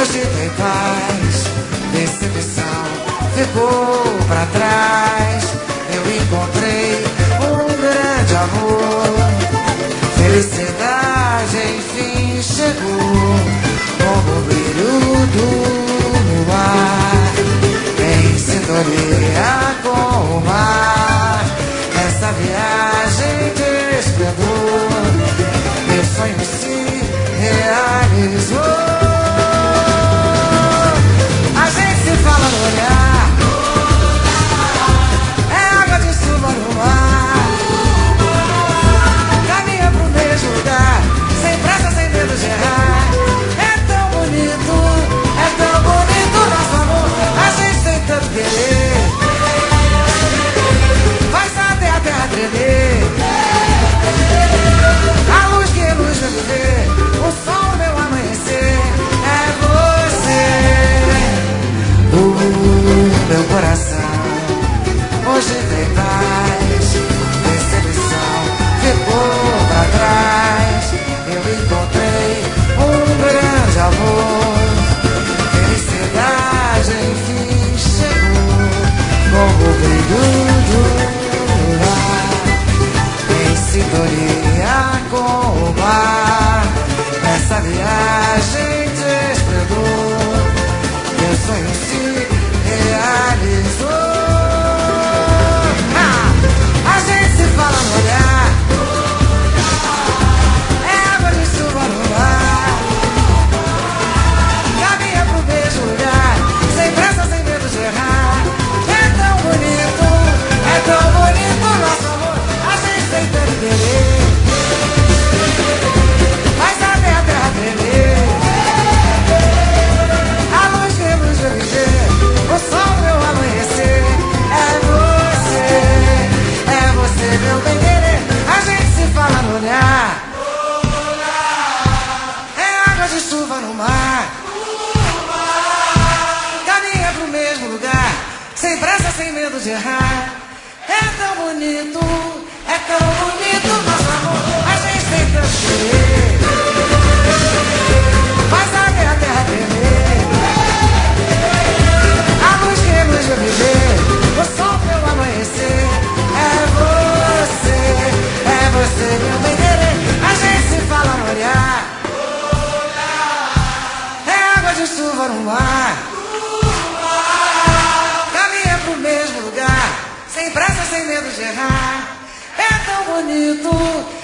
Hoje tem paz, decepção ficou pra trás. Eu encontrei um grande amor, felicidade enfim chegou, como o brilho do luar, em sintonia com o mar. Essa viagem de esplendor, meu sonho se realizou. A gente se fala no olhar, é água de chuva no mar, caminha pro mesmo lugar, sem pressa, sem medo de errar. É tão bonito nosso amor. A gente tem tanto querer, faz até a terra tremer. A luz que luz vai viver, o sol meu amanhecer. É você, meu coração. Hoje tem paz, decepção ficou pra trás. Eu encontrei um grande amor, felicidade enfim chegou, como o brilho do luar, em sintonia com o mar. Nessa viagem de esplendor, meu sonho se realizou. A gente se fala no olhar, é água de chuva no mar, caminha pro mesmo lugar, sem pressa, sem medo de errar. É tão bonito nosso amor. A gente tem tanto querer, faz até a terra tremer. A luz que luz vai viver, o sol meu amanhecer. É você meu bem querer. A gente se fala no olhar, é água de chuva no mar, caminha pro mesmo lugar, sem pressa, sem medo de errar. É tão bonito nosso amor. A gente tem tanto querer, faz até a terra tremer. A luz que luz vai viver, o sol meu amanhecer. É você meu bem querer. A gente se fala no olhar, é água de chuva no mar, caminha pro mesmo lugar, sem pressa, sem medo de errar. É tão bonito